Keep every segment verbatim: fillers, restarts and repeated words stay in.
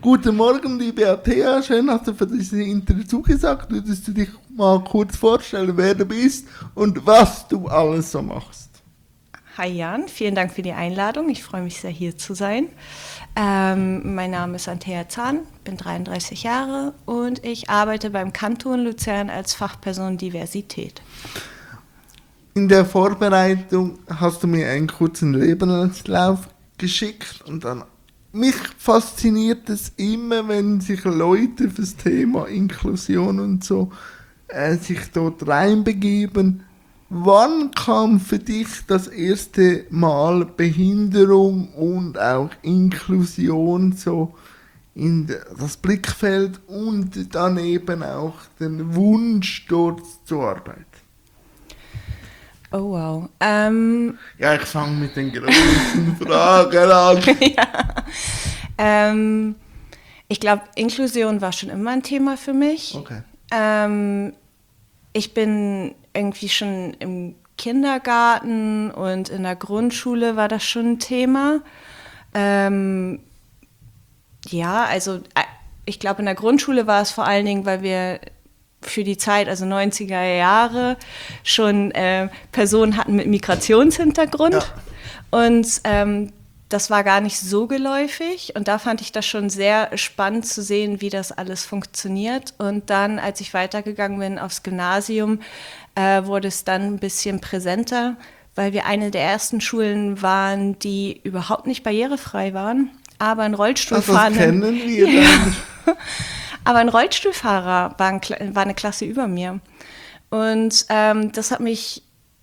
Guten Morgen, liebe Althea. Schön, dass du für dieses Interview zugesagt. Würdest du dich mal kurz vorstellen, wer du bist und was du alles so machst? Hi Jan, vielen Dank für die Einladung. Ich freue mich sehr, hier zu sein. Ähm, mein Name ist Althea Zahn, bin dreiunddreißig Jahre und ich arbeite beim Kanton Luzern als Fachperson Diversität. In der Vorbereitung hast du mir einen kurzen Lebenslauf geschickt und dann mich fasziniert es immer, wenn sich Leute für das Thema Inklusion und so äh, sich dort reinbegeben. Wann kam für dich das erste Mal Behinderung und auch Inklusion so in das Blickfeld und daneben auch den Wunsch, dort zu arbeiten? Oh wow. Ähm, ja, ich fange mit den großen Fragen an. ja. ähm, ich glaube, Inklusion war schon immer ein Thema für mich. Okay. Ähm, ich bin irgendwie schon im Kindergarten und in der Grundschule war das schon ein Thema. Ähm, ja, also ich glaube, in der Grundschule war es vor allen Dingen, weil wir für die Zeit, also neunziger Jahre, schon äh, Personen hatten mit Migrationshintergrund. Ja. Und ähm, das war gar nicht so geläufig. Und da fand ich das schon sehr spannend zu sehen, wie das alles funktioniert. Und dann, als ich weitergegangen bin aufs Gymnasium, äh, wurde es dann ein bisschen präsenter, weil wir eine der ersten Schulen waren, die überhaupt nicht barrierefrei waren, aber ein Rollstuhlfahrer. Das kennen wir ja. dann. Aber ein Rollstuhlfahrer war, ein, war eine Klasse über mir. Und ähm, das hat mich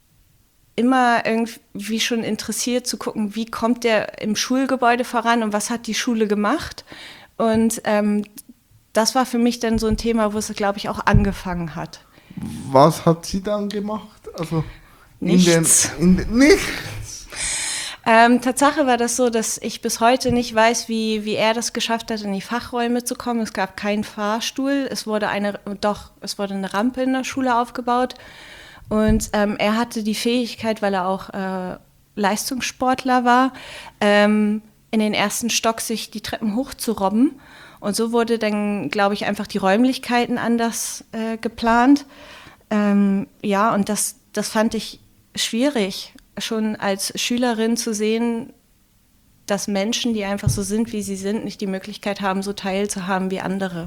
immer irgendwie schon interessiert, zu gucken, wie kommt der im Schulgebäude voran und was hat die Schule gemacht. Und ähm, das war für mich dann so ein Thema, wo es, glaube ich, auch angefangen hat. Was hat sie dann gemacht? Also nichts. In den, in den, nichts. Ähm, Tatsache war das so, dass ich bis heute nicht weiß, wie, wie er das geschafft hat, in die Fachräume zu kommen. Es gab keinen Fahrstuhl, es wurde eine, doch, es wurde eine Rampe in der Schule aufgebaut. Und ähm, er hatte die Fähigkeit, weil er auch äh, Leistungssportler war, ähm, in den ersten Stock sich die Treppen hochzurobben. Und so wurde dann, glaube ich, einfach die Räumlichkeiten anders äh, geplant. Ähm, ja, und das, das fand ich schwierig, schon als Schülerin zu sehen, dass Menschen, die einfach so sind, wie sie sind, nicht die Möglichkeit haben, so teilzuhaben wie andere.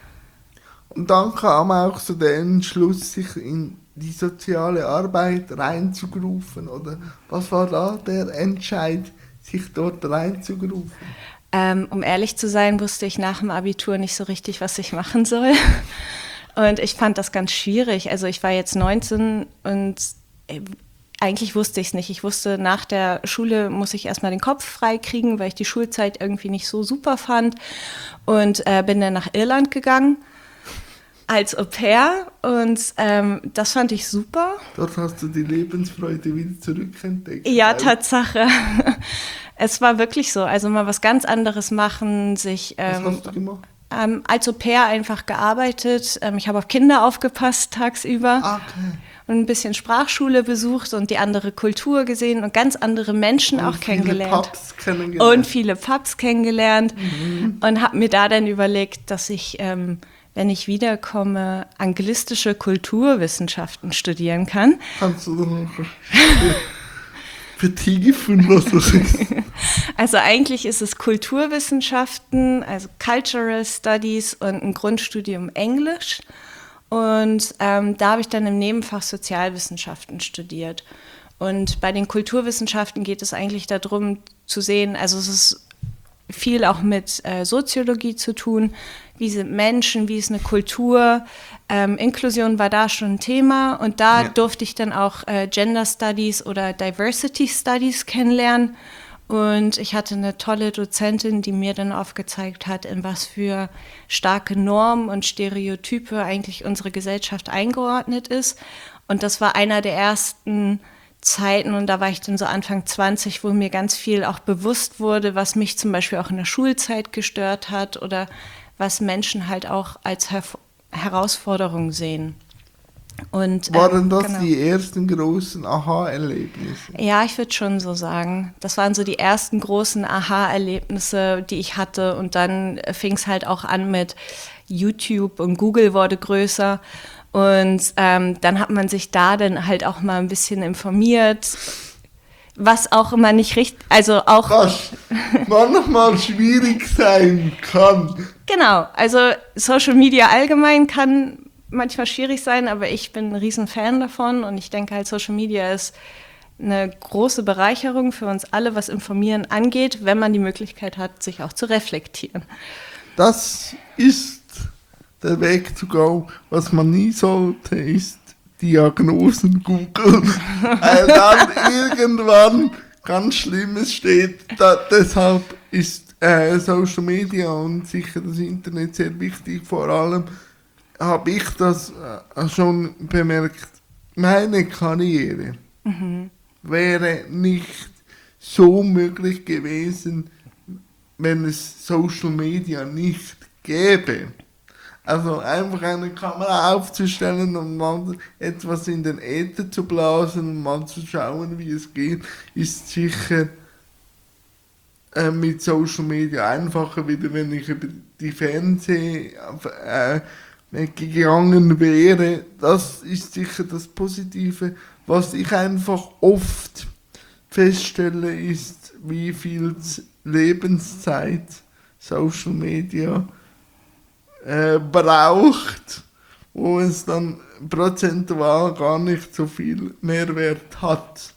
Und dann kam auch so der Entschluss, sich in die soziale Arbeit reinzugrufen, oder was war da der Entscheid, sich dort reinzugrufen? Ähm, um ehrlich zu sein, wusste ich nach dem Abitur nicht so richtig, was ich machen soll. Und ich fand das ganz schwierig. Also ich war jetzt neunzehn und eigentlich wusste ich es nicht. Ich wusste, nach der Schule muss ich erstmal den Kopf frei kriegen, weil ich die Schulzeit irgendwie nicht so super fand. Und äh, bin dann nach Irland gegangen als Au-pair. Und ähm, das fand ich super. Dort hast du die Lebensfreude wieder zurückentdeckt. Ja, Tatsache. Es war wirklich so. Also mal was ganz anderes machen, sich... Ähm, was hast du gemacht? Ähm, als Au-pair einfach gearbeitet. Ähm, ich habe auf Kinder aufgepasst tagsüber. Okay. Und ein bisschen Sprachschule besucht und die andere Kultur gesehen und ganz andere Menschen und auch kennengelernt. Viele Pubs kennengelernt. Und viele Pubs kennengelernt. Mhm. Und habe mir da dann überlegt, dass ich, ähm, wenn ich wiederkomme, anglistische Kulturwissenschaften studieren kann. Kannst du doch noch vertiefen, was das ist? Also eigentlich ist es Kulturwissenschaften, also Cultural Studies und ein Grundstudium Englisch. Und ähm, da habe ich dann im Nebenfach Sozialwissenschaften studiert. Und bei den Kulturwissenschaften geht es eigentlich darum zu sehen, also es ist viel auch mit äh, Soziologie zu tun, wie sind Menschen, wie ist eine Kultur. Ähm, Inklusion war da schon ein Thema und da ja. durfte ich dann auch äh, Gender Studies oder Diversity Studies kennenlernen. Und ich hatte eine tolle Dozentin, die mir dann aufgezeigt hat, in was für starke Normen und Stereotype eigentlich unsere Gesellschaft eingeordnet ist. Und das war einer der ersten Zeiten, und da war ich dann so Anfang zwanzig, wo mir ganz viel auch bewusst wurde, was mich zum Beispiel auch in der Schulzeit gestört hat oder was Menschen halt auch als Her- Herausforderung sehen. Und, Waren ähm, das genau. die ersten großen Aha-Erlebnisse? Ja, ich würde schon so sagen. Das waren so die ersten großen Aha-Erlebnisse, die ich hatte. Und dann fing es halt auch an mit YouTube und Google wurde größer. Und ähm, dann hat man sich da dann halt auch mal ein bisschen informiert, was auch immer nicht richtig, also auch... Was manchmal schwierig sein kann. Genau, also Social Media allgemein kann manchmal schwierig sein, aber ich bin ein riesen Fan davon und ich denke halt, Social Media ist eine große Bereicherung für uns alle, was Informieren angeht, wenn man die Möglichkeit hat, sich auch zu reflektieren. Das ist der Weg zu go. Was man nie sollte, ist Diagnosen googeln, weil dann irgendwann ganz Schlimmes steht. Da, deshalb ist äh, Social Media und sicher das Internet sehr wichtig. Vor allem habe ich das äh, schon bemerkt. Meine Karriere mhm. wäre nicht so möglich gewesen, wenn es Social Media nicht gäbe. Also einfach eine Kamera aufzustellen und mal etwas in den Äther zu blasen und mal zu schauen, wie es geht, ist sicher äh, mit Social Media einfacher, wieder wenn ich über die Fernseh äh, gegangen wäre. Das ist sicher das Positive. Was ich einfach oft feststelle, ist, wie viel Lebenszeit Social Media Äh, braucht, wo es dann prozentual gar nicht so viel Mehrwert hat.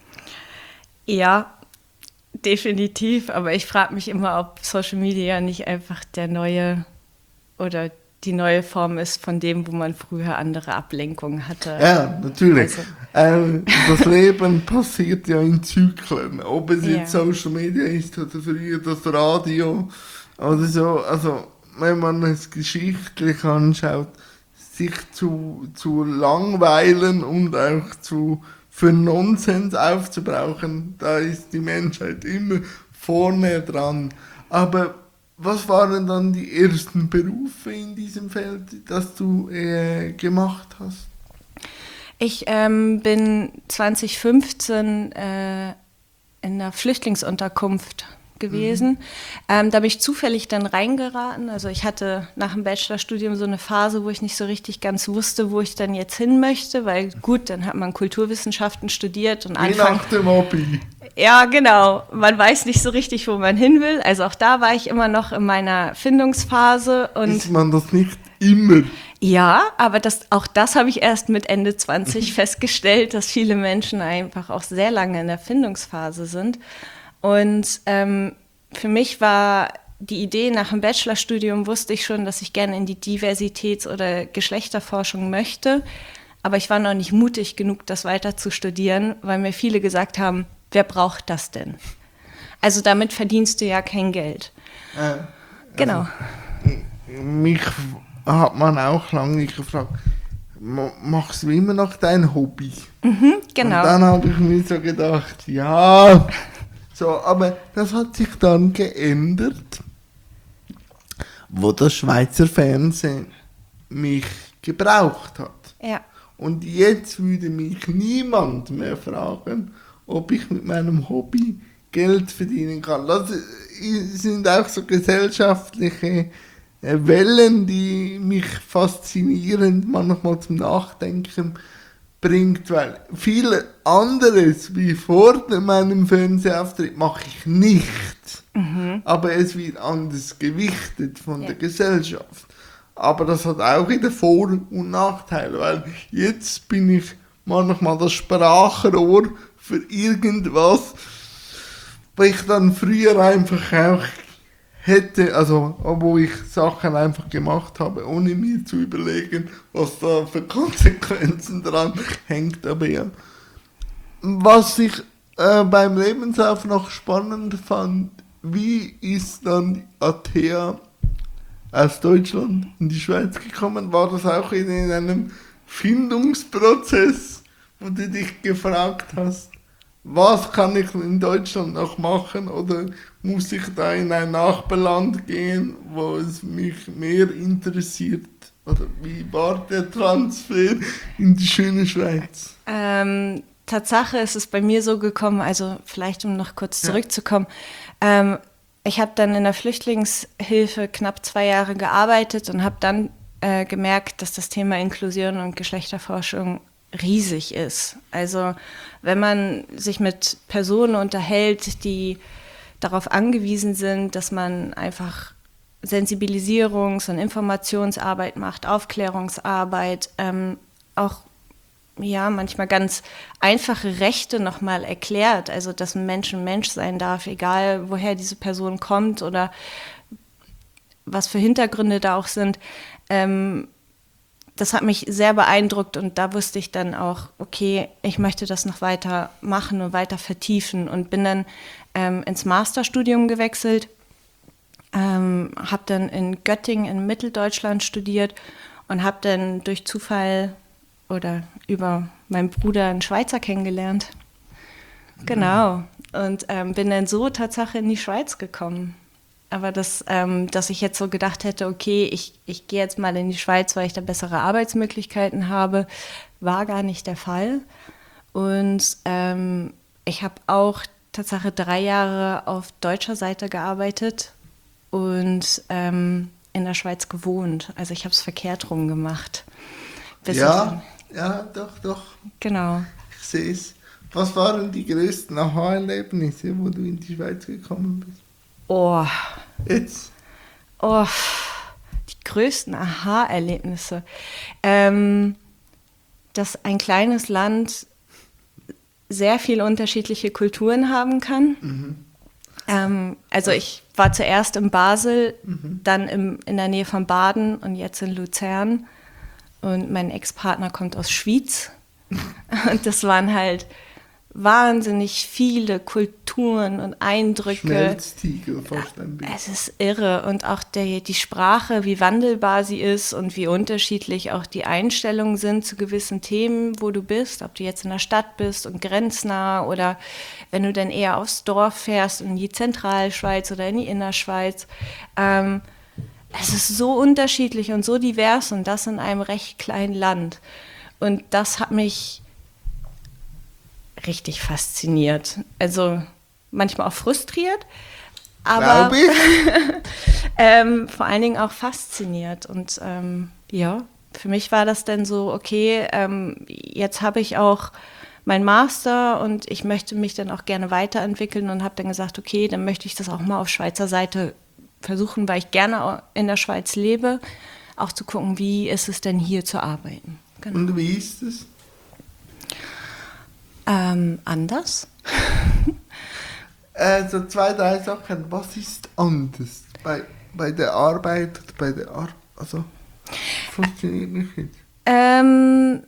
Ja, definitiv, aber ich frage mich immer, ob Social Media nicht einfach der neue oder die neue Form ist von dem, wo man früher andere Ablenkungen hatte. Ja, natürlich. Also, äh, das Leben passiert ja in Zyklen, ob es ja. jetzt Social Media ist oder früher das Radio oder so, also wenn man es geschichtlich anschaut, sich zu, zu langweilen und auch zu, für Nonsens aufzubrauchen, da ist die Menschheit immer vorne dran. Aber was waren dann die ersten Berufe in diesem Feld, das du äh, gemacht hast? Ich ähm, bin zwanzig fünfzehn äh, in einer Flüchtlingsunterkunft gewesen. Mhm. Ähm, da bin ich zufällig dann reingeraten. Also ich hatte nach dem Bachelorstudium so eine Phase, wo ich nicht so richtig ganz wusste, wo ich dann jetzt hin möchte, weil gut, dann hat man Kulturwissenschaften studiert und Wie nach dem Hobby. Ja, genau. Man weiß nicht so richtig, wo man hin will. Also auch da war ich immer noch in meiner Findungsphase. Und ist man das nicht immer? Ja, aber das, auch das habe ich erst mit Ende zwanzig festgestellt, dass viele Menschen einfach auch sehr lange in der Findungsphase sind. Und ähm, für mich war die Idee, nach dem Bachelorstudium wusste ich schon, dass ich gerne in die Diversitäts- oder Geschlechterforschung möchte. Aber ich war noch nicht mutig genug, das weiter zu studieren, weil mir viele gesagt haben, wer braucht das denn? Also damit verdienst du ja kein Geld. Äh, also genau. Mich hat man auch lange gefragt, machst du immer noch dein Hobby? Mhm, genau. Und dann habe ich mir so gedacht, ja... So, aber das hat sich dann geändert, wo das Schweizer Fernsehen mich gebraucht hat. Ja. Und jetzt würde mich niemand mehr fragen, ob ich mit meinem Hobby Geld verdienen kann. Das sind auch so gesellschaftliche Wellen, die mich faszinierend manchmal zum Nachdenken bringt, weil viel anderes wie vor meinem Fernsehauftritt mache ich nicht, mhm. aber es wird anders gewichtet von ja. der Gesellschaft. Aber das hat auch wieder Vor- und Nachteile, weil jetzt bin ich manchmal das Sprachrohr für irgendwas, weil ich dann früher einfach auch hätte, also wo ich Sachen einfach gemacht habe, ohne mir zu überlegen, was da für Konsequenzen dran hängt. Aber ja, was ich äh, beim Lebenslauf noch spannend fand, wie ist dann Athea aus Deutschland in die Schweiz gekommen? War das auch in, in einem Findungsprozess, wo du dich gefragt hast, was kann ich in Deutschland noch machen, oder muss ich da in ein Nachbarland gehen, wo es mich mehr interessiert Oder wie war der Transfer in die schöne Schweiz? Ähm, Tatsache ist es bei mir so gekommen, also vielleicht um noch kurz Ja. zurückzukommen, ähm, ich habe dann in der Flüchtlingshilfe knapp zwei Jahre gearbeitet und habe dann äh, gemerkt, dass das Thema Inklusion und Geschlechterforschung riesig ist. Also wenn man sich mit Personen unterhält, die darauf angewiesen sind, dass man einfach Sensibilisierungs- und Informationsarbeit macht, Aufklärungsarbeit, ähm, auch ja, manchmal ganz einfache Rechte nochmal erklärt, also dass ein Mensch ein Mensch sein darf, egal woher diese Person kommt oder was für Hintergründe da auch sind. Ähm, das hat mich sehr beeindruckt und da wusste ich dann auch, okay, ich möchte das noch weiter machen und weiter vertiefen und bin dann ähm, ins Masterstudium gewechselt, ähm, habe dann in Göttingen in Mitteldeutschland studiert und habe dann durch Zufall oder über meinen Bruder einen Schweizer kennengelernt. Genau. Und ähm, bin dann so Tatsache in die Schweiz gekommen. Aber das, ähm, dass ich jetzt so gedacht hätte, okay, ich, ich gehe jetzt mal in die Schweiz, weil ich da bessere Arbeitsmöglichkeiten habe, war gar nicht der Fall. Und ähm, ich habe auch Tatsache drei Jahre auf deutscher Seite gearbeitet und ähm, in der Schweiz gewohnt. Also ich habe es verkehrt rum gemacht. Bis Ja, ja, doch, doch. Genau. Ich sehe es. Was waren die größten Aha-Erlebnisse, wo du in die Schweiz gekommen bist? Oh, Jetzt? oh, die größten Aha-Erlebnisse. Ähm, dass ein kleines Land sehr viele unterschiedliche Kulturen haben kann. Mhm. Ähm, also ich war zuerst in Basel, Mhm. dann im, in der Nähe von Baden und jetzt in Luzern. Und mein Ex-Partner kommt aus Schwyz. Und das waren halt wahnsinnig viele Kulturen und Eindrücke. Schmelztiegel fast ein bisschen. Es ist irre. Und auch der, die Sprache, wie wandelbar sie ist und wie unterschiedlich auch die Einstellungen sind zu gewissen Themen, wo du bist. Ob du jetzt in der Stadt bist und grenznah oder wenn du dann eher aufs Dorf fährst, in die Zentralschweiz oder in die Innerschweiz. Ähm, Es ist so unterschiedlich und so divers und das in einem recht kleinen Land. Und das hat mich richtig fasziniert. Also manchmal auch frustriert, aber Glaub ich. ähm, vor allen Dingen auch fasziniert. Und ähm, ja, für mich war das dann so, okay, ähm, jetzt habe ich auch meinen Master und ich möchte mich dann auch gerne weiterentwickeln und habe dann gesagt, okay, dann möchte ich das auch mal auf Schweizer Seite versuchen, weil ich gerne in der Schweiz lebe, auch zu gucken, wie ist es denn hier zu arbeiten. Genau. Und wie ist es? Ähm, anders? Also zwei, drei Sachen. Was ist anders bei, bei der Arbeit oder bei der Arbeit? Also, funktioniert nicht jetzt. Ähm,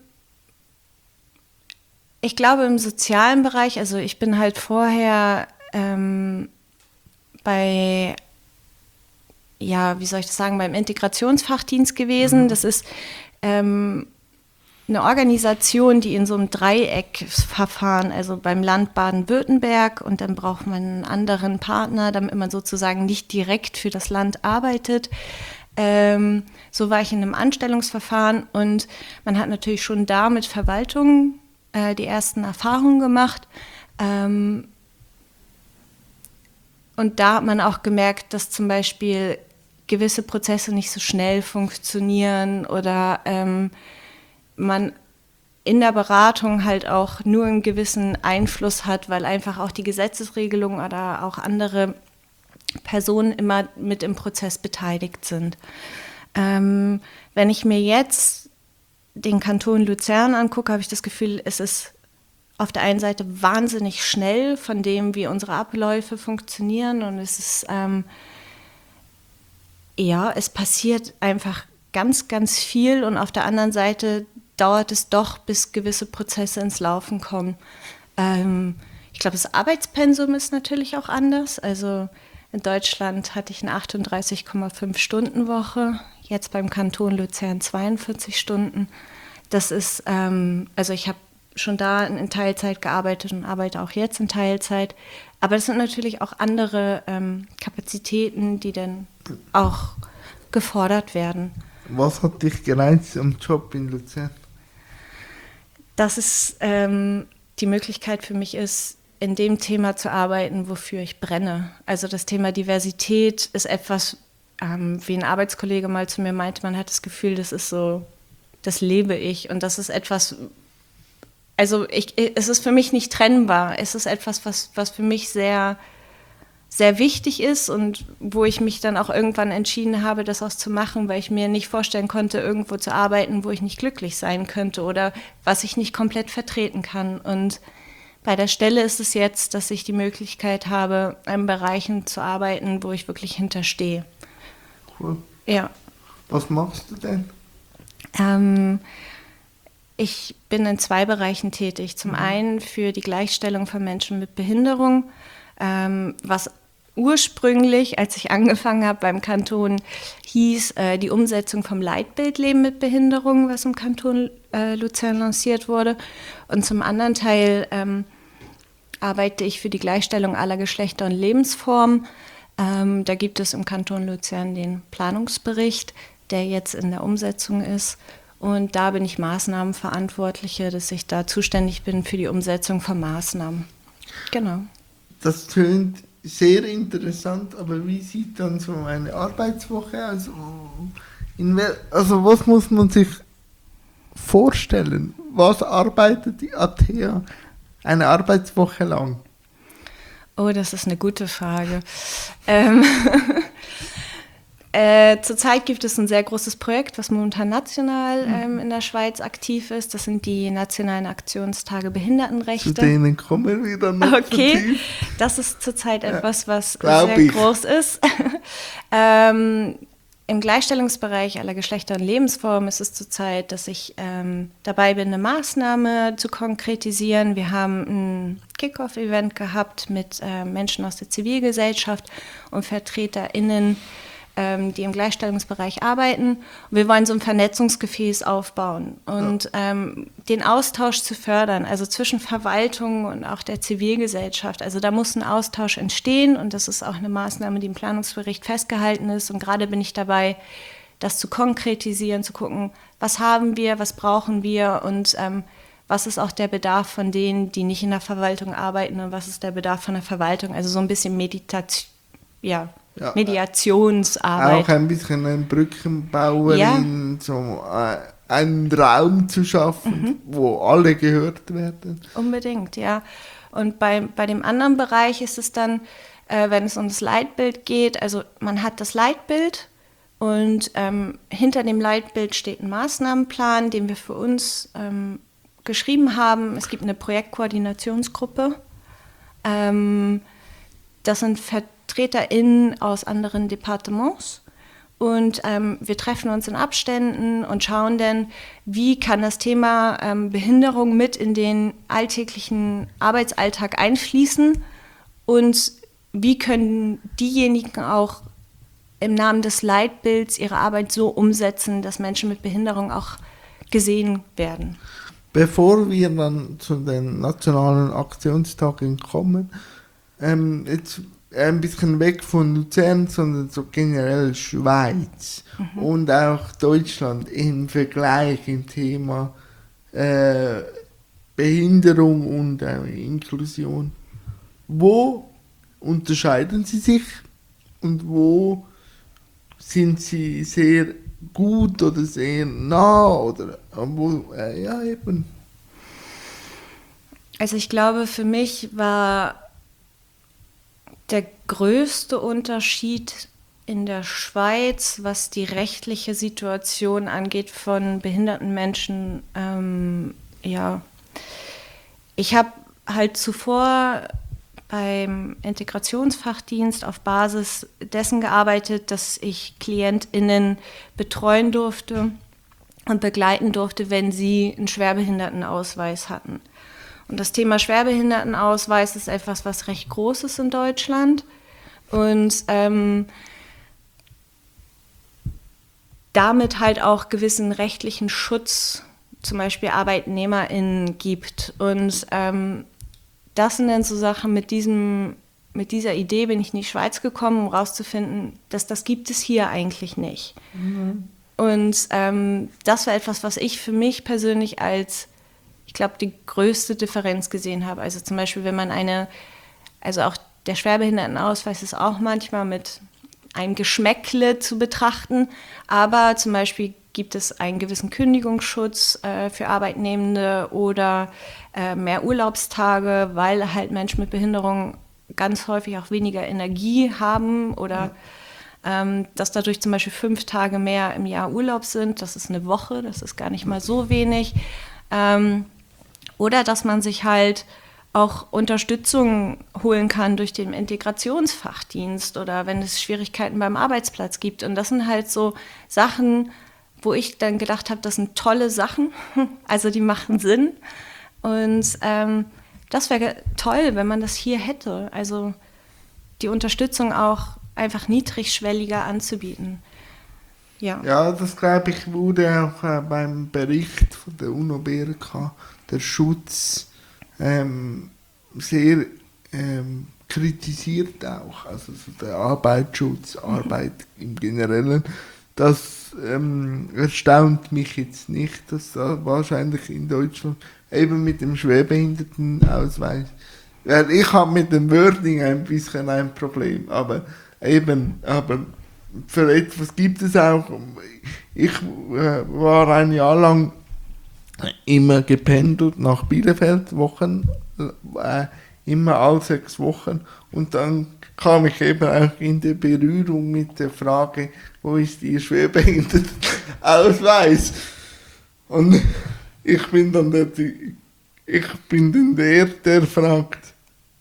ich glaube im sozialen Bereich, also ich bin halt vorher ähm, bei, ja, wie soll ich das sagen, beim Integrationsfachdienst gewesen. Mhm. Das ist ähm, eine Organisation, die in so einem Dreieckverfahren, also beim Land Baden-Württemberg und dann braucht man einen anderen Partner, damit man sozusagen nicht direkt für das Land arbeitet. Ähm, so war ich in einem Anstellungsverfahren und man hat natürlich schon da mit Verwaltung äh, die ersten Erfahrungen gemacht. Ähm, und da hat man auch gemerkt, dass zum Beispiel gewisse Prozesse nicht so schnell funktionieren oder ähm, man in der Beratung halt auch nur einen gewissen Einfluss hat, weil einfach auch die Gesetzesregelung oder auch andere Personen immer mit im Prozess beteiligt sind. Ähm, wenn ich mir jetzt den Kanton Luzern angucke, habe ich das Gefühl, es ist auf der einen Seite wahnsinnig schnell von dem, wie unsere Abläufe funktionieren und es ist, ähm, ja, es passiert einfach ganz, ganz viel und auf der anderen Seite dauert es doch, bis gewisse Prozesse ins Laufen kommen. Ähm, ich glaube, das Arbeitspensum ist natürlich auch anders. Also in Deutschland hatte ich eine achtunddreißig Komma fünf Stunden Woche, jetzt beim Kanton Luzern zweiundvierzig Stunden. Das ist, ähm, also ich habe schon da in Teilzeit gearbeitet und arbeite auch jetzt in Teilzeit. Aber das sind natürlich auch andere ähm, Kapazitäten, die dann auch gefordert werden. Was hat dich gereizt am Job in Luzern? Dass es ähm, die Möglichkeit für mich ist, in dem Thema zu arbeiten, wofür ich brenne. Also das Thema Diversität ist etwas, ähm, wie ein Arbeitskollege mal zu mir meinte, man hat das Gefühl, das ist so, das lebe ich. Und das ist etwas, also ich, es ist für mich nicht trennbar. Es ist etwas, was, was für mich sehr, sehr wichtig ist und wo ich mich dann auch irgendwann entschieden habe, das auch zu machen, weil ich mir nicht vorstellen konnte, irgendwo zu arbeiten, wo ich nicht glücklich sein könnte oder was ich nicht komplett vertreten kann. Und bei der Stelle ist es jetzt, dass ich die Möglichkeit habe, in Bereichen zu arbeiten, wo ich wirklich hinterstehe. Cool. Ja. Was machst du denn? Ähm, ich bin in zwei Bereichen tätig. Zum einen für die Gleichstellung von Menschen mit Behinderung, ähm, was ursprünglich, als ich angefangen habe beim Kanton, hieß äh, die Umsetzung vom Leitbild Leben mit Behinderung, was im Kanton äh, Luzern lanciert wurde. Und zum anderen Teil ähm, arbeite ich für die Gleichstellung aller Geschlechter und Lebensformen. Ähm, da gibt es im Kanton Luzern den Planungsbericht, der jetzt in der Umsetzung ist. Und da bin ich Maßnahmenverantwortliche, dass ich da zuständig bin für die Umsetzung von Maßnahmen. Genau. Das tönt sehr interessant, aber wie sieht dann so eine Arbeitswoche aus? In wel- also was muss man sich vorstellen? Was arbeitet die A T A eine Arbeitswoche lang? Oh, das ist eine gute Frage. Ähm, äh, zurzeit gibt es ein sehr großes Projekt, was momentan national ähm, in der Schweiz aktiv ist. Das sind die nationalen Aktionstage Behindertenrechte. Zu denen kommen wir dann noch Okay, vertieft. das ist zurzeit Ja, etwas, was glaub sehr ich. groß ist. ähm, Im Gleichstellungsbereich aller Geschlechter und Lebensformen ist es zurzeit, dass ich ähm, dabei bin, eine Maßnahme zu konkretisieren. Wir haben ein Kick-Off-Event gehabt mit äh, Menschen aus der Zivilgesellschaft und VertreterInnen, ähm, die im Gleichstellungsbereich arbeiten. Und wir wollen so ein Vernetzungsgefäß aufbauen und ja. ähm, den Austausch zu fördern, also zwischen Verwaltung und auch der Zivilgesellschaft. Also da muss ein Austausch entstehen und das ist auch eine Maßnahme, die im Planungsbericht festgehalten ist. Und gerade bin ich dabei, das zu konkretisieren, zu gucken, was haben wir, was brauchen wir und ähm, was ist auch der Bedarf von denen, die nicht in der Verwaltung arbeiten und was ist der Bedarf von der Verwaltung. Also so ein bisschen Meditation, ja, ja, Mediationsarbeit. Auch ein bisschen eine Brückenbauerin, ja. so äh, einen Raum zu schaffen, mhm. wo alle gehört werden. Unbedingt, ja. Und bei, bei dem anderen Bereich ist es dann, äh, wenn es um das Leitbild geht, also man hat das Leitbild und ähm, hinter dem Leitbild steht ein Maßnahmenplan, den wir für uns ähm, geschrieben haben. Es gibt eine Projektkoordinationsgruppe. Ähm, das sind VertreterInnen aus anderen Departements und ähm, wir treffen uns in Abständen und schauen dann, wie kann das Thema ähm, Behinderung mit in den alltäglichen Arbeitsalltag einfließen und wie können diejenigen auch im Namen des Leitbilds ihre Arbeit so umsetzen, dass Menschen mit Behinderung auch gesehen werden. Bevor wir dann zu den nationalen Aktionstagen kommen, ähm, jetzt ein bisschen weg von Luzern, sondern so generell Schweiz mhm. und auch Deutschland im Vergleich im Thema äh, Behinderung und äh, Inklusion. Wo unterscheiden sie sich und wo sind sie sehr gut oder sehr nah oder wo, äh, ja eben. Also ich glaube, für mich war der größte Unterschied in der Schweiz, was die rechtliche Situation angeht von behinderten Menschen, ähm, ja, ich habe halt zuvor beim Integrationsfachdienst auf Basis dessen gearbeitet, dass ich KlientInnen betreuen durfte und begleiten durfte, wenn sie einen Schwerbehindertenausweis hatten. Und das Thema Schwerbehindertenausweis ist etwas, was recht groß ist in Deutschland und ähm, damit halt auch gewissen rechtlichen Schutz, zum Beispiel ArbeitnehmerInnen gibt. Und ähm, das sind dann so Sachen, mit, diesem, mit dieser Idee bin ich in die Schweiz gekommen, um rauszufinden, dass das gibt es hier eigentlich nicht. Mhm. Und ähm, das war etwas, was ich für mich persönlich als, ich glaube, die größte Differenz gesehen habe. Also zum Beispiel, wenn man eine, also auch der Schwerbehindertenausweis ist auch manchmal mit einem Geschmäckle zu betrachten, aber zum Beispiel gibt es einen gewissen Kündigungsschutz äh, für Arbeitnehmende oder äh, mehr Urlaubstage, weil halt Menschen mit Behinderung ganz häufig auch weniger Energie haben oder ähm, dass dadurch zum Beispiel fünf Tage mehr im Jahr Urlaub sind. Das ist eine Woche, das ist gar nicht mal so wenig. Ähm, oder dass man sich halt auch Unterstützung holen kann durch den Integrationsfachdienst oder wenn es Schwierigkeiten beim Arbeitsplatz gibt. Und das sind halt so Sachen, wo ich dann gedacht habe, das sind tolle Sachen, also die machen Sinn. Und ähm, das wäre toll, wenn man das hier hätte. Also die Unterstützung auch einfach niedrigschwelliger anzubieten. Ja, ja, das glaube ich wurde auch äh, beim Bericht von der UNO-B R K, der Schutz, ähm, sehr ähm, kritisiert auch. Also so der Arbeitsschutz, Arbeit im Generellen. Das ähm, erstaunt mich jetzt nicht, dass da wahrscheinlich in Deutschland eben mit dem Schwerbehindertenausweis, weil ich habe mit dem Wording ein bisschen ein Problem, aber eben, aber für etwas gibt es auch, ich äh, war ein Jahr lang immer gependelt nach Bielefeld, Wochen, äh, immer alle sechs Wochen und dann kam ich eben auch in die Berührung mit der Frage, wo ist Ihr Schwerbehindertenausweis? Und ich bin dann der, ich bin dann der, der fragt,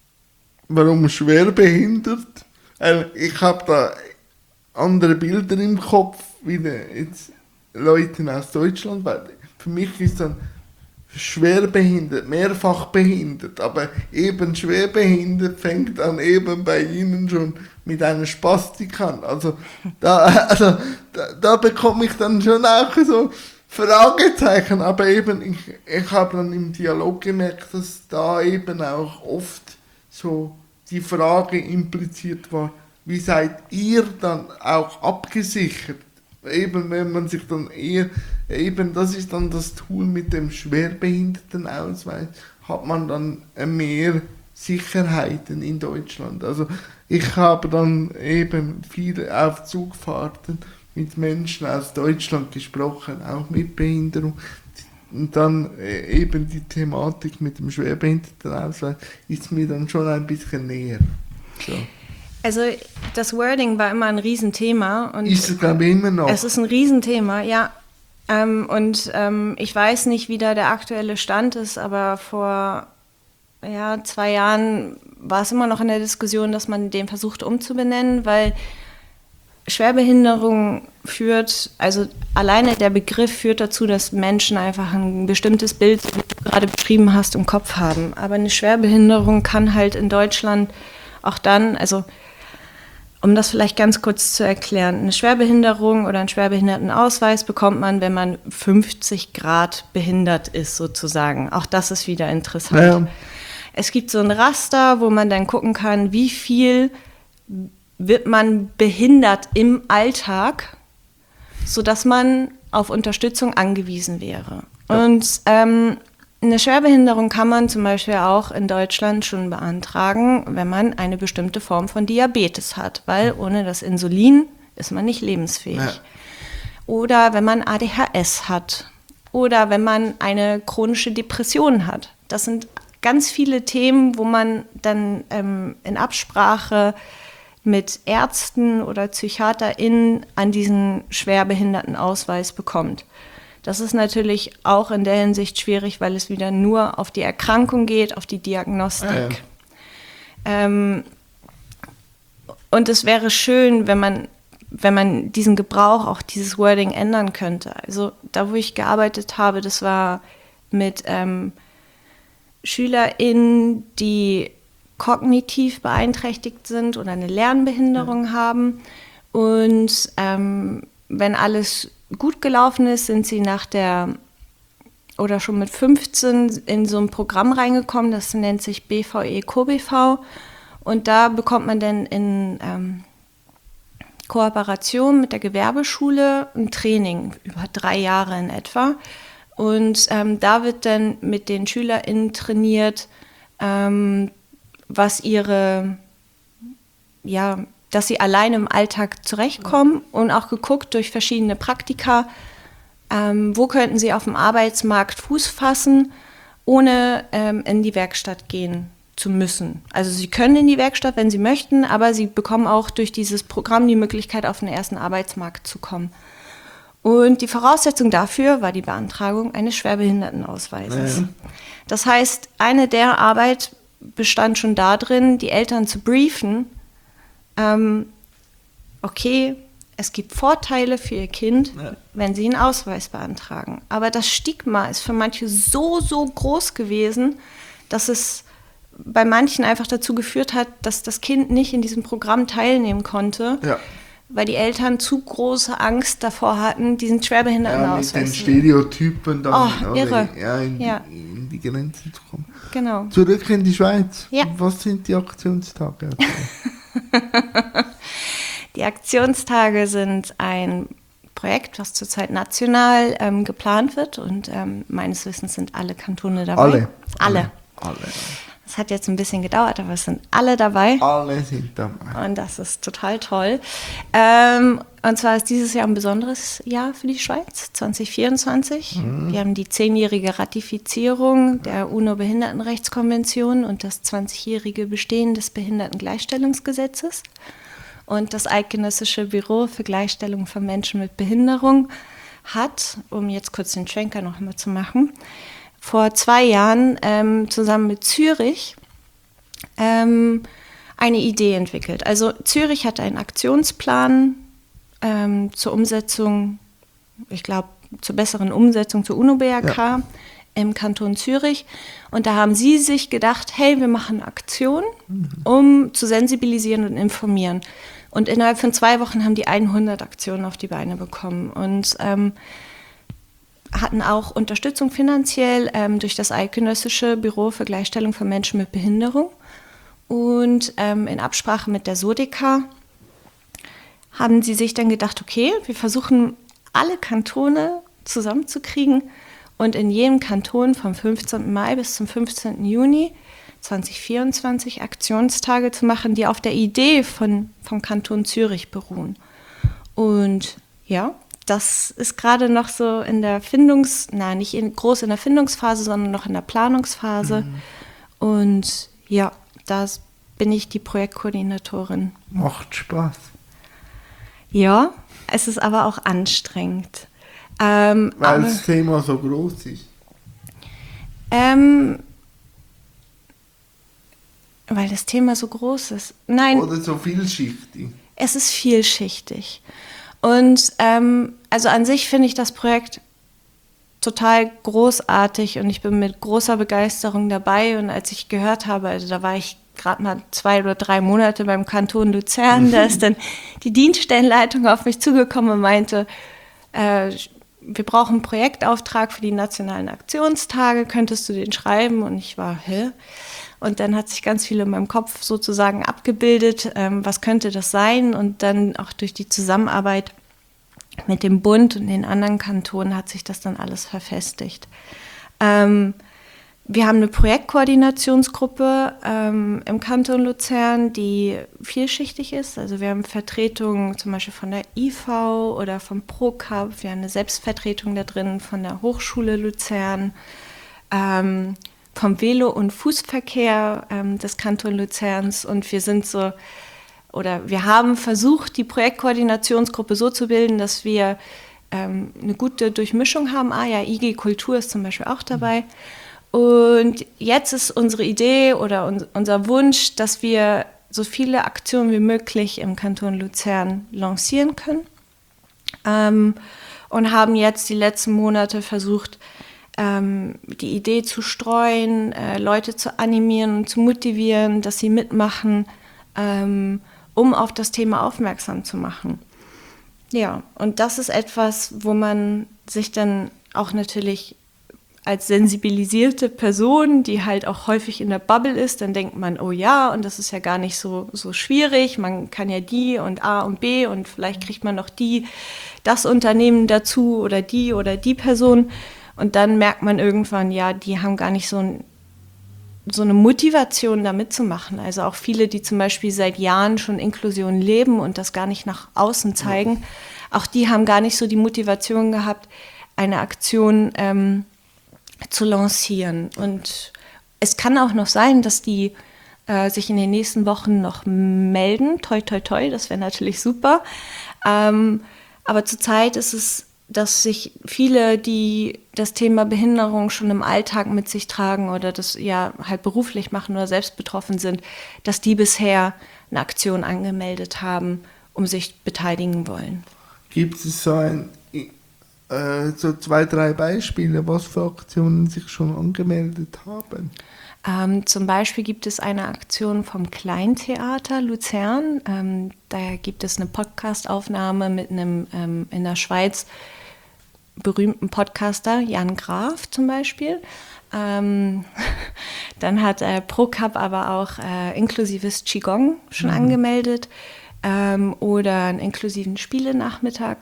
warum schwerbehindert? Also ich habe da andere Bilder im Kopf, wie jetzt Leute aus Deutschland, weil für mich ist dann schwerbehindert, mehrfach behindert, aber eben schwerbehindert fängt dann eben bei Ihnen schon mit einer Spastik an. Also da, also, da, da bekomme ich dann schon auch so Fragezeichen, aber eben ich, ich habe dann im Dialog gemerkt, dass da eben auch oft so die Frage impliziert war, wie seid ihr dann auch abgesichert? Eben wenn man sich dann eher, eben das ist dann das Tool mit dem Schwerbehindertenausweis, hat man dann mehr Sicherheiten in Deutschland. Also ich habe dann eben viele auf Zugfahrten mit Menschen aus Deutschland gesprochen, auch mit Behinderung. Und dann eben die Thematik mit dem Schwerbehindertenausweis ist mir dann schon ein bisschen näher. So. Also das Wording war immer ein Riesenthema. Und ist es, glaube ich, immer noch. Es ist ein Riesenthema, ja. Ähm, und ähm, ich weiß nicht, wie da der aktuelle Stand ist, aber vor ja, zwei Jahren war es immer noch in der Diskussion, dass man den versucht umzubenennen, weil Schwerbehinderung führt, also alleine der Begriff führt dazu, dass Menschen einfach ein bestimmtes Bild, wie du gerade beschrieben hast, im Kopf haben. Aber eine Schwerbehinderung kann halt in Deutschland auch dann, also um das vielleicht ganz kurz zu erklären, eine Schwerbehinderung oder einen Schwerbehindertenausweis bekommt man, wenn man fünfzig Grad behindert ist, sozusagen. Auch das ist wieder interessant. Ja. Es gibt so ein Raster, wo man dann gucken kann, wie viel wird man behindert im Alltag, sodass man auf Unterstützung angewiesen wäre. Ja. Und ähm, eine Schwerbehinderung kann man zum Beispiel auch in Deutschland schon beantragen, wenn man eine bestimmte Form von Diabetes hat, weil ohne das Insulin ist man nicht lebensfähig. Ja. Oder wenn man A D H S hat oder wenn man eine chronische Depression hat. Das sind ganz viele Themen, wo man dann ähm, in Absprache mit Ärzten oder PsychiaterInnen an diesen Schwerbehindertenausweis bekommt. Das ist natürlich auch in der Hinsicht schwierig, weil es wieder nur auf die Erkrankung geht, auf die Diagnostik. Ah, ja. ähm, und es wäre schön, wenn man, wenn man diesen Gebrauch, auch dieses Wording ändern könnte. Also da, wo ich gearbeitet habe, das war mit ähm, SchülerInnen, die kognitiv beeinträchtigt sind oder eine Lernbehinderung ja. haben. Und ähm, wenn alles gut gelaufen ist, sind sie nach der oder schon mit fünfzehn in so ein Programm reingekommen, das nennt sich B V E K O B V und da bekommt man dann in ähm, Kooperation mit der Gewerbeschule ein Training über drei Jahre in etwa. Und ähm, da wird dann mit den SchülerInnen trainiert, ähm, was ihre, ja, dass sie alleine im Alltag zurechtkommen und auch geguckt durch verschiedene Praktika, ähm, wo könnten sie auf dem Arbeitsmarkt Fuß fassen, ohne ähm, in die Werkstatt gehen zu müssen. Also sie können in die Werkstatt, wenn sie möchten, aber sie bekommen auch durch dieses Programm die Möglichkeit, auf den ersten Arbeitsmarkt zu kommen. Und die Voraussetzung dafür war die Beantragung eines Schwerbehindertenausweises. Ja. Das heißt, eine der Arbeit bestand schon darin, die Eltern zu briefen, ähm, okay, es gibt Vorteile für ihr Kind, ja. wenn sie einen Ausweis beantragen. Aber das Stigma ist für manche so, so groß gewesen, dass es bei manchen einfach dazu geführt hat, dass das Kind nicht in diesem Programm teilnehmen konnte, ja. weil die Eltern zu große Angst davor hatten, diesen Schwerbehindertenausweis. Ja, mit den Stereotypen dann oh, irre. Ja, in, ja. in die Grenzen zu kommen. Genau. Zurück in die Schweiz. Ja. Was sind die Aktionstage? Die Aktionstage sind ein Projekt, was zurzeit national ähm, geplant wird und ähm, meines Wissens sind alle Kantone dabei. Alle? Alle. Alle. Das hat jetzt ein bisschen gedauert, aber es sind alle dabei. Alle sind dabei. Und das ist total toll. Ähm, und zwar ist dieses Jahr ein besonderes Jahr für die Schweiz, zwanzig vierundzwanzig. Mhm. Wir haben die zehnjährige Ratifizierung der UNO-Behindertenrechtskonvention und das zwanzigjährige Bestehen des Behindertengleichstellungsgesetzes. Und das Eidgenössische Büro für Gleichstellung von Menschen mit Behinderung hat, um jetzt kurz den Schwenker noch mal zu machen, vor zwei Jahren ähm, zusammen mit Zürich ähm, eine Idee entwickelt. Also Zürich hat einen Aktionsplan ähm, zur Umsetzung, ich glaube, zur besseren Umsetzung zur UNO-B R K ja. im Kanton Zürich. Und da haben sie sich gedacht, hey, wir machen eine Aktion, mhm. um zu sensibilisieren und informieren. Und innerhalb von zwei Wochen haben die hundert Aktionen auf die Beine bekommen und ähm, hatten auch Unterstützung finanziell ähm, durch das Eidgenössische Büro für Gleichstellung von Menschen mit Behinderung. Und ähm, in Absprache mit der Sodeka haben sie sich dann gedacht, okay, wir versuchen alle Kantone zusammenzukriegen und in jedem Kanton vom fünfzehnten Mai bis zum fünfzehnten Juni zwanzig vierundzwanzig Aktionstage zu machen, die auf der Idee von, vom Kanton Zürich beruhen. Und ja, das ist gerade noch so in der Findungs-, nein, nicht in, groß in der Findungsphase, sondern noch in der Planungsphase. Mhm. Und ja, da bin ich die Projektkoordinatorin. Macht Spaß. Ja, es ist aber auch anstrengend. Ähm, Weil aber, das Thema so groß ist. Ähm, weil das Thema so groß ist. Nein. Oder so vielschichtig. Es ist vielschichtig. Und ähm, also an sich finde ich das Projekt total großartig und ich bin mit großer Begeisterung dabei. Und als ich gehört habe, also da war ich gerade mal zwei oder drei Monate beim Kanton Luzern, da ist dann die Dienststellenleitung auf mich zugekommen und meinte, äh, wir brauchen einen Projektauftrag für die nationalen Aktionstage, könntest du den schreiben? Und ich war, hä? Und dann hat sich ganz viel in meinem Kopf sozusagen abgebildet, ähm, was könnte das sein? Und dann auch durch die Zusammenarbeit mit dem Bund und den anderen Kantonen hat sich das dann alles verfestigt. Ähm, wir haben eine Projektkoordinationsgruppe ähm, im Kanton Luzern, die vielschichtig ist. Also wir haben Vertretungen zum Beispiel von der I V oder vom ProCup. Wir haben eine Selbstvertretung da drin von der Hochschule Luzern. Ähm, vom Velo- und Fußverkehr ähm, des Kanton Luzerns und wir sind so, oder wir haben versucht, die Projektkoordinationsgruppe so zu bilden, dass wir ähm, eine gute Durchmischung haben. Ah ja, I G Kultur ist zum Beispiel auch dabei. Und jetzt ist unsere Idee oder un- unser Wunsch, dass wir so viele Aktionen wie möglich im Kanton Luzern lancieren können ähm, und haben jetzt die letzten Monate versucht, die Idee zu streuen, äh, Leute zu animieren und zu motivieren, dass sie mitmachen, ähm, um auf das Thema aufmerksam zu machen. Ja, und das ist etwas, wo man sich dann auch natürlich als sensibilisierte Person, die halt auch häufig in der Bubble ist, dann denkt man, oh ja, und das ist ja gar nicht so, so schwierig. Man kann ja die und A und B und vielleicht kriegt man noch die, das Unternehmen dazu oder die oder die Person. Und dann merkt man irgendwann, ja, die haben gar nicht so ein so eine Motivation, da mitzumachen. Also auch viele, die zum Beispiel seit Jahren schon Inklusion leben und das gar nicht nach außen zeigen, auch die haben gar nicht so die Motivation gehabt, eine Aktion ähm, zu lancieren. Und es kann auch noch sein, dass die äh, sich in den nächsten Wochen noch melden. Toi, toi, toi, das wäre natürlich super. Ähm, aber zurzeit ist es, dass sich viele, die das Thema Behinderung schon im Alltag mit sich tragen oder das ja halt beruflich machen oder selbst betroffen sind, dass die bisher eine Aktion angemeldet haben, um sich beteiligen wollen. Gibt es so, ein, äh, so zwei, drei Beispiele, was für Aktionen sich schon angemeldet haben? Ähm, zum Beispiel gibt es eine Aktion vom Kleintheater Luzern. Ähm, da gibt es eine Podcastaufnahme mit einem ähm, in der Schweiz berühmten Podcaster, Jan Graf zum Beispiel. Ähm, dann hat äh, ProCup aber auch äh, inklusives Qigong schon mhm. angemeldet ähm, oder einen inklusiven Spielenachmittag.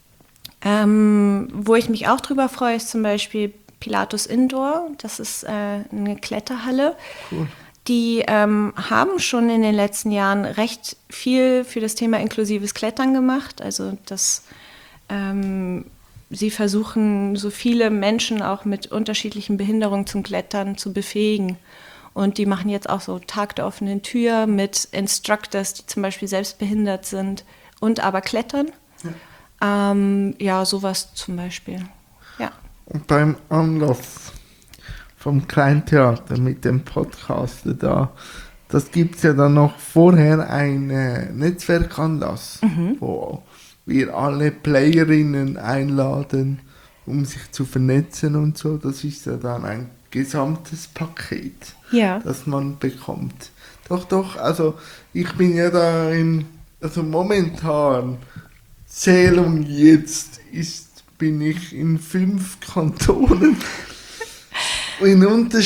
Ähm, wo ich mich auch drüber freue, ist zum Beispiel Pilatus Indoor. Das ist äh, eine Kletterhalle. Cool. Die ähm, haben schon in den letzten Jahren recht viel für das Thema inklusives Klettern gemacht. Also das ähm, Sie versuchen, so viele Menschen auch mit unterschiedlichen Behinderungen zum Klettern zu befähigen. Und die machen jetzt auch so Tag der offenen Tür mit Instructors, die zum Beispiel selbst behindert sind und aber klettern. Ja, ähm, ja sowas zum Beispiel. Ja. Und beim Anlass vom Kleintheater mit dem Podcaster da, das gibt es ja dann noch vorher einen Netzwerkanlass, mhm. wo wir alle Playerinnen einladen, um sich zu vernetzen und so. Das ist ja dann ein gesamtes Paket, ja. das man bekommt. Doch, doch, also ich bin ja da im, also momentan, Zählung jetzt ist, bin ich in fünf Kantonen in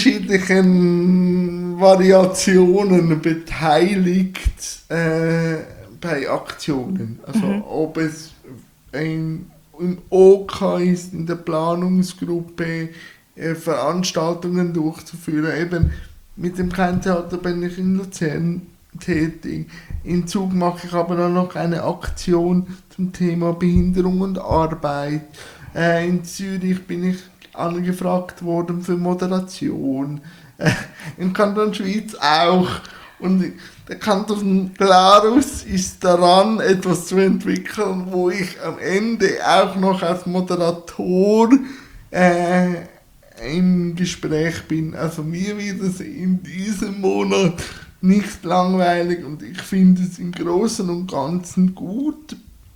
unterschiedlichen Variationen beteiligt, äh, bei Aktionen. Also mhm. ob es ein, im O K ist, in der Planungsgruppe, äh, Veranstaltungen durchzuführen. Eben mit dem Kleintheater bin ich in Luzern tätig. In Zug mache ich aber dann noch eine Aktion zum Thema Behinderung und Arbeit. Äh, in Zürich bin ich angefragt worden für Moderation. Äh, in Kanton Schwyz auch. Und der Kanton Glarus ist daran, etwas zu entwickeln, wo ich am Ende auch noch als Moderator äh, im Gespräch bin. Also mir wird es in diesem Monat nicht langweilig und ich finde es im Großen und Ganzen gut.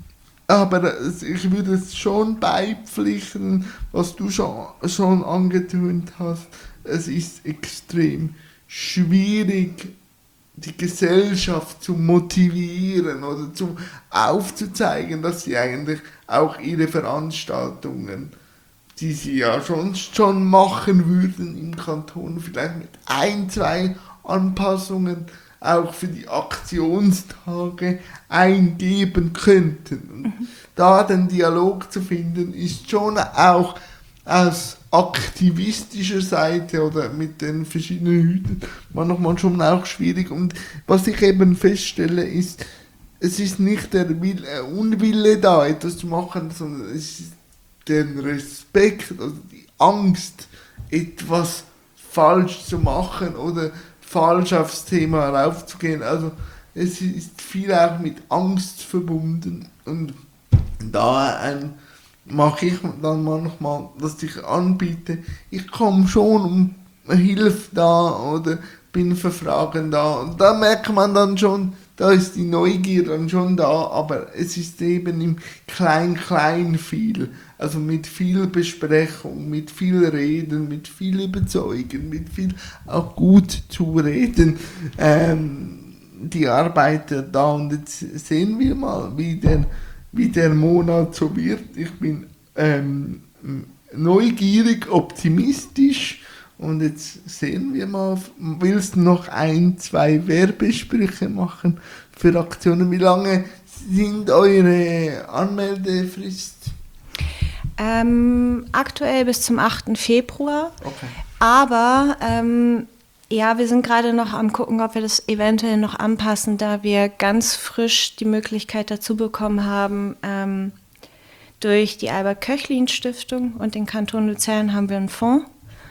Aber ich würde es schon beipflichten, was du schon, schon angetönt hast. Es ist extrem schwierig, die Gesellschaft zu motivieren oder zu aufzuzeigen, dass sie eigentlich auch ihre Veranstaltungen, die sie ja schon, schon machen würden im Kanton, vielleicht mit ein, zwei Anpassungen auch für die Aktionstage eingeben könnten. Und mhm. da den Dialog zu finden, ist schon auch aus aktivistischer Seite oder mit den verschiedenen Hüten manchmal schon auch schwierig. Und was ich eben feststelle, ist, es ist nicht der Wille, Unwille da, etwas zu machen, sondern es ist der Respekt, also die Angst, etwas falsch zu machen oder falsch aufs Thema raufzugehen. Also es ist viel auch mit Angst verbunden und da ein mache ich dann manchmal, dass ich anbiete, ich komme schon um Hilfe da oder bin für Fragen da. Und da merkt man dann schon, da ist die Neugier dann schon da, aber es ist eben im Klein-Klein viel. Also mit viel Besprechung, mit viel Reden, mit viel Überzeugen, mit viel auch gut zureden. Ähm, die Arbeit da und jetzt sehen wir mal, wie der wie der Monat so wird. Ich bin ähm, neugierig, optimistisch. Und jetzt sehen wir mal, willst du noch ein, zwei Werbesprüche machen für Aktionen? Wie lange sind eure Anmeldefrist? Ähm, aktuell bis zum achten Februar. Okay. Aber ähm, ja, wir sind gerade noch am gucken, ob wir das eventuell noch anpassen, da wir ganz frisch die Möglichkeit dazu bekommen haben, ähm, durch die Albert-Koechlin-Stiftung und den Kanton Luzern haben wir einen Fonds.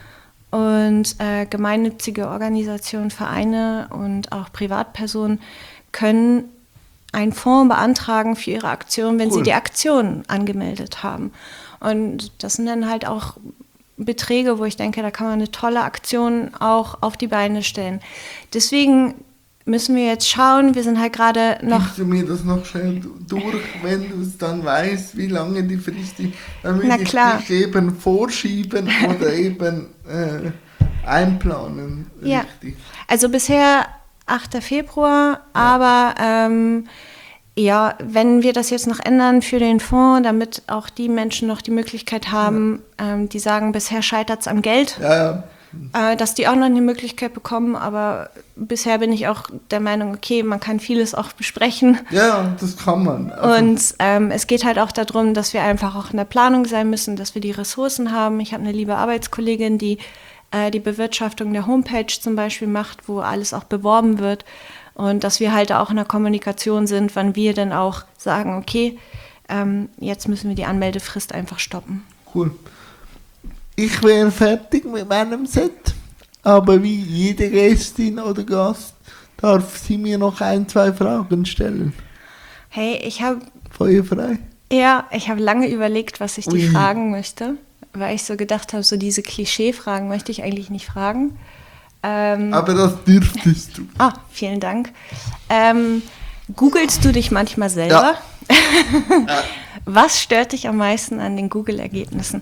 Und äh, gemeinnützige Organisationen, Vereine und auch Privatpersonen können einen Fonds beantragen für ihre Aktion, wenn Cool. sie die Aktion angemeldet haben. Und das sind dann halt auch Beträge, wo ich denke, da kann man eine tolle Aktion auch auf die Beine stellen. Deswegen müssen wir jetzt schauen, wir sind halt gerade noch... Gibst du mir das noch schnell durch, wenn du es dann weißt, wie lange die Frist ist? Dann Na würde ich klar. dich eben vorschieben oder eben äh, einplanen. Ja, Richtig. also bisher achter Februar, aber ähm, ja, wenn wir das jetzt noch ändern für den Fonds, damit auch die Menschen noch die Möglichkeit haben, ja. ähm, die sagen, bisher scheitert es am Geld, Ja, ja. äh, dass die auch noch eine Möglichkeit bekommen, aber bisher bin ich auch der Meinung, okay, man kann vieles auch besprechen. Ja, das kann man. Also, Und ähm, es geht halt auch darum, dass wir einfach auch in der Planung sein müssen, dass wir die Ressourcen haben. Ich habe eine liebe Arbeitskollegin, die äh, die Bewirtschaftung der Homepage zum Beispiel macht, wo alles auch beworben wird. Und dass wir halt auch in der Kommunikation sind, wann wir dann auch sagen, okay, ähm, jetzt müssen wir die Anmeldefrist einfach stoppen. Cool. Ich wäre fertig mit meinem Set, aber wie jede Gästin oder Gast darf sie mir noch ein, zwei Fragen stellen. Hey, ich habe Feuerfrei. ja, ich habe lange überlegt, was ich Ui. die fragen möchte, weil ich so gedacht habe, so diese Klischee-Fragen möchte ich eigentlich nicht fragen. Ähm, Aber das dürftest du. Ah, vielen Dank. Ähm, googelst du dich manchmal selber? Ja. Was stört dich am meisten an den Google-Ergebnissen?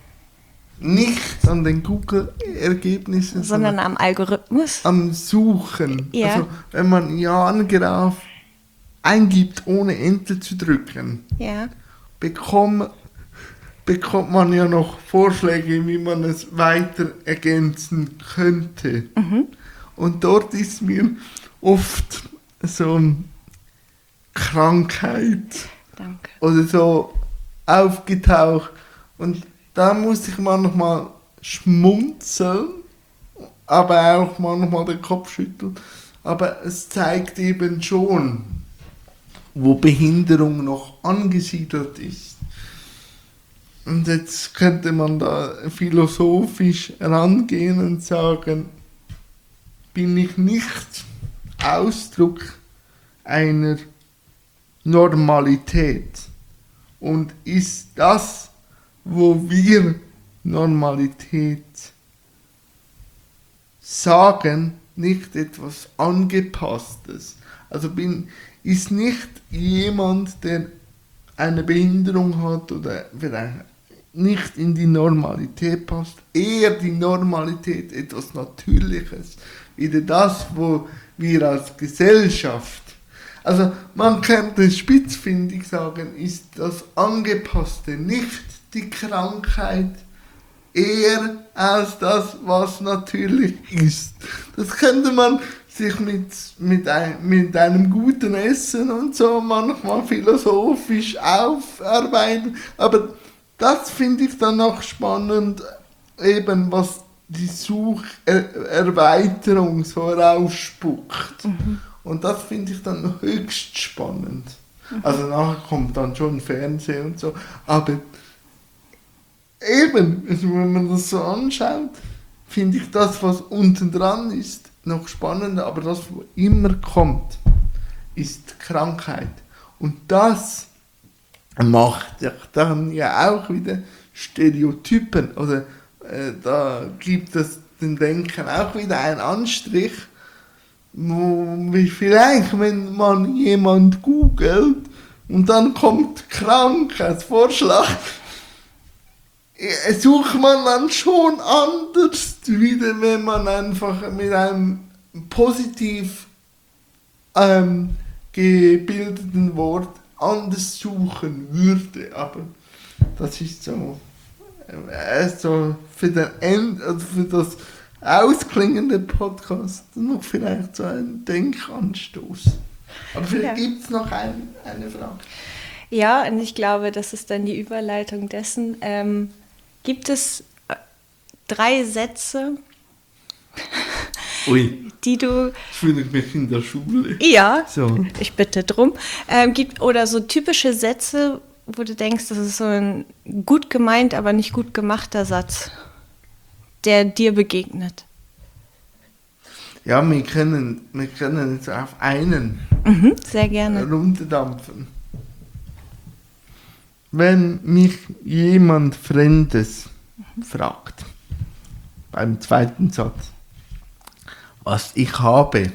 Nicht an den Google-Ergebnissen, Sondern am Algorithmus? am Suchen. Ja. Also wenn man Jan Graf eingibt, ohne Enter zu drücken, Ja. bekomm, bekommt man ja noch Vorschläge, wie man es weiter ergänzen könnte. Mhm. Und dort ist mir oft so eine Krankheit Danke. oder so aufgetaucht. Und da muss ich manchmal schmunzeln, aber auch manchmal den Kopf schütteln. Aber es zeigt eben schon, wo Behinderung noch angesiedelt ist. Und jetzt könnte man da philosophisch rangehen und sagen, bin ich nicht Ausdruck einer Normalität? Und ist das, wo wir Normalität sagen, nicht etwas Angepasstes? Also bin, ist nicht jemand, der eine Behinderung hat oder vielleicht nicht in die Normalität passt, eher die Normalität etwas Natürliches, wieder das, wo wir als Gesellschaft, also man könnte spitzfindig sagen, ist das Angepasste nicht die Krankheit, eher als das, was natürlich ist. Das könnte man sich mit, mit, ein, mit einem guten Essen und so manchmal philosophisch aufarbeiten, aber das finde ich dann noch spannend, eben was die Sucherweiterung so rausspuckt. Mhm. Und das finde ich dann höchst spannend. Mhm. Also nachher kommt dann schon Fernsehen und so, aber eben, also wenn man das so anschaut, finde ich das, was unten dran ist, noch spannender, aber das, was immer kommt, ist Krankheit. Und das macht ja dann ja auch wieder Stereotypen, oder äh, da gibt es den Denken auch wieder einen Anstrich, wo wie vielleicht, wenn man jemand googelt und dann kommt Krankheitsvorschlag, sucht man dann schon anders wieder, wenn man einfach mit einem positiv ähm, gebildeten Wort anders suchen würde. Aber das ist so äh, so für den End, also für das ausklingende Podcast noch vielleicht so ein Denkanstoß. Aber vielleicht Ja. gibt es noch ein, eine Frage. Ja, und ich glaube, das ist dann die Überleitung dessen. Ähm, gibt es äh, drei Sätze, Ui, die du, fühle ich mich in der Schule. ja, So. ich bitte drum, ähm, gibt, oder so typische Sätze, wo du denkst, das ist so ein gut gemeint, aber nicht gut gemachter Satz, der dir begegnet? Ja, wir können, wir können jetzt auf einen Mhm, sehr gerne. runterdampfen. Wenn mich jemand Fremdes fragt, beim zweiten Satz, was ich habe,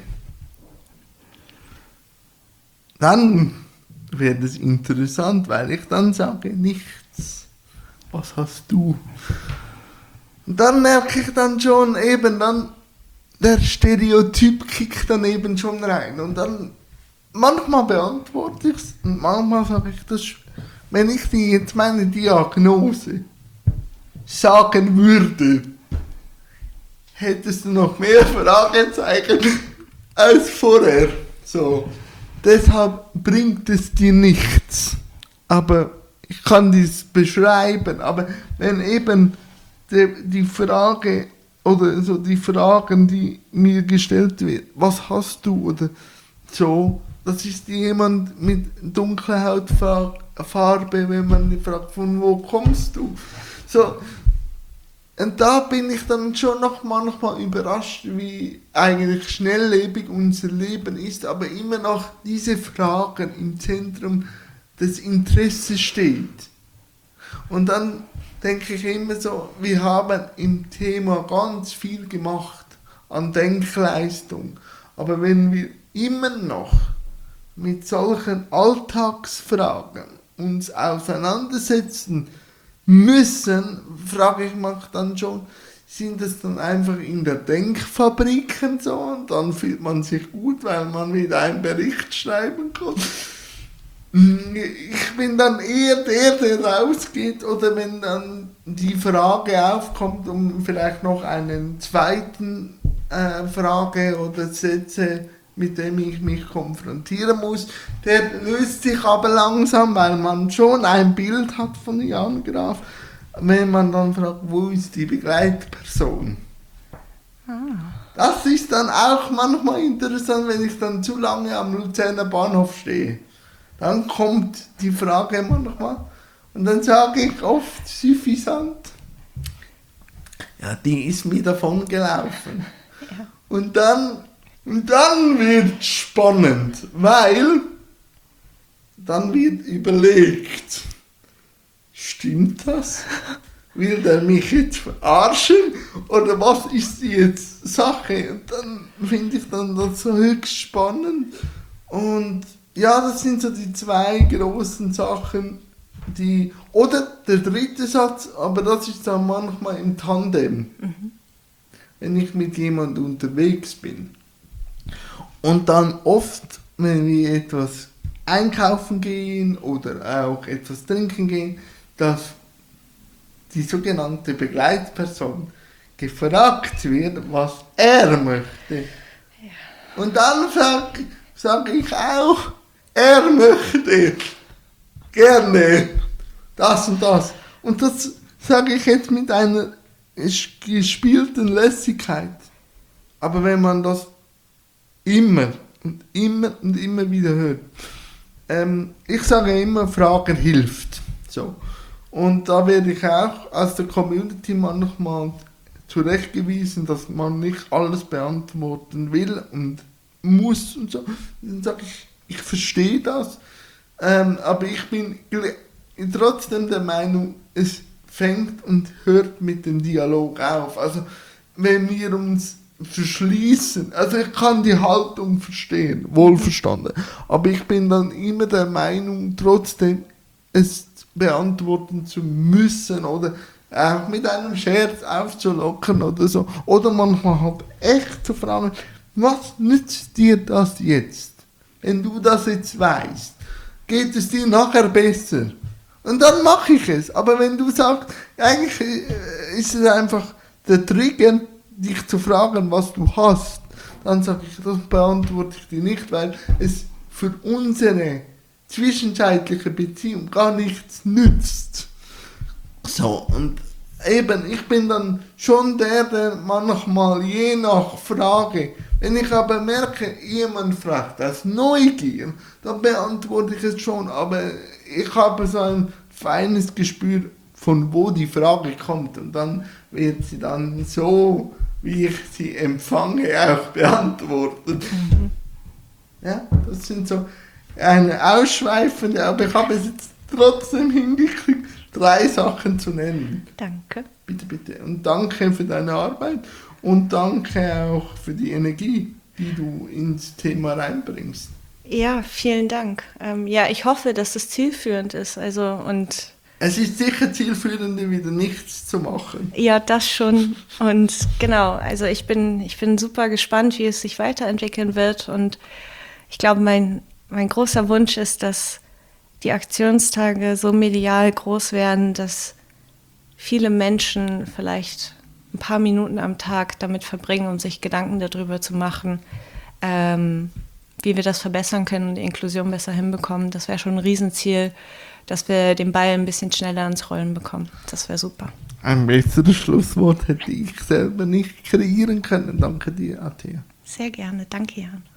dann wird es interessant, weil ich dann sage, nichts. Was hast du? Und dann merke ich dann schon eben, dann der Stereotyp kickt dann eben schon rein. Und dann manchmal beantworte ich es und manchmal sage ich, das, wenn ich dir jetzt meine Diagnose sagen würde, hättest du noch mehr Fragezeichen als vorher. So. Deshalb bringt es dir nichts. Aber ich kann dies beschreiben. Aber wenn eben die, die Frage oder so die Fragen, die mir gestellt werden, was hast du oder so, das ist jemand mit dunkler Hautfarbe, wenn man fragt, von wo kommst du? So, und da bin ich dann schon noch manchmal überrascht, wie eigentlich schnelllebig unser Leben ist, aber immer noch diese Fragen im Zentrum des Interesses steht. Und dann denke ich immer so, wir haben im Thema ganz viel gemacht an Denkleistung, aber wenn wir immer noch mit solchen Alltagsfragen uns auseinandersetzen müssen, frage ich mich dann schon, sind es dann einfach in der Denkfabriken so und dann fühlt man sich gut, weil man wieder einen Bericht schreiben kann. Ich bin dann eher der, der rausgeht oder wenn dann die Frage aufkommt, um vielleicht noch einen zweiten äh, Frage oder Sätze, mit dem ich mich konfrontieren muss, der löst sich aber langsam, weil man schon ein Bild hat von Jan Graf, wenn man dann fragt, wo ist die Begleitperson? Ah. Das ist dann auch manchmal interessant, wenn ich dann zu lange am Luzerner Bahnhof stehe. Dann kommt die Frage manchmal und dann sage ich oft suffisant, ja, die ist mir davon gelaufen. Ja. Und dann, und dann wird spannend, weil dann wird überlegt, stimmt das? Will der mich jetzt verarschen? Oder was ist jetzt Sache? Und dann finde ich dann das so höchst spannend. Und ja, das sind so die zwei großen Sachen, die... Oder der dritte Satz, aber das ist dann manchmal im Tandem. Mhm. Wenn ich mit jemandem unterwegs bin. Und dann oft, wenn wir etwas einkaufen gehen oder auch etwas trinken gehen, dass die sogenannte Begleitperson gefragt wird, was er möchte. Ja. Und dann sage sag ich auch, er möchte gerne das und das. Und das sage ich jetzt mit einer gespielten Lässigkeit. Aber wenn man das immer und immer und immer wieder hört, ähm, ich sage immer, Fragen hilft. So. Und da werde ich auch aus der Community manchmal zurechtgewiesen, dass man nicht alles beantworten will und muss und so. Dann sage ich, ich verstehe das, ähm, aber ich bin trotzdem der Meinung, es fängt und hört mit dem Dialog auf. Also wenn wir uns verschließen, also ich kann die Haltung verstehen, wohlverstanden, aber ich bin dann immer der Meinung, trotzdem es beantworten zu müssen oder auch mit einem Scherz aufzulockern oder so. Oder manchmal halt echt zu fragen, was nützt dir das jetzt? Wenn du das jetzt weißt, geht es dir nachher besser? Und dann mache ich es. Aber wenn du sagst, eigentlich äh, ist es einfach der Trigger, dich zu fragen, was du hast, dann sage ich, das beantworte ich dir nicht, weil es für unsere zwischenzeitliche Beziehung gar nichts nützt. So, und eben, ich bin dann schon der, der manchmal je nach Frage, wenn ich aber merke, jemand fragt aus Neugier, dann beantworte ich es schon, aber ich habe so ein feines Gespür, von wo die Frage kommt, und dann wird sie dann so, wie ich sie empfange, auch beantwortet. Mhm. Ja, das sind so eine ausschweifende, aber ich habe es jetzt trotzdem hingekriegt, drei Sachen zu nennen. Danke. Bitte, bitte. Und danke für deine Arbeit und danke auch für die Energie, die du ins Thema reinbringst. Ja, vielen Dank. Ähm, ja, ich hoffe, dass es zielführend ist. Also, und es ist sicher zielführender, wieder nichts zu machen. Ja, das schon. Und genau, also ich bin, ich bin super gespannt, wie es sich weiterentwickeln wird. Und ich glaube, mein, mein großer Wunsch ist, dass die Aktionstage so medial groß werden, dass viele Menschen vielleicht ein paar Minuten am Tag damit verbringen, um sich Gedanken darüber zu machen, ähm, wie wir das verbessern können und die Inklusion besser hinbekommen. Das wäre schon ein Riesenziel, dass wir den Ball ein bisschen schneller ans Rollen bekommen. Das wäre super. Ein besseres Schlusswort hätte ich selber nicht kreieren können. Danke dir, Athea. Sehr gerne. Danke, Jan.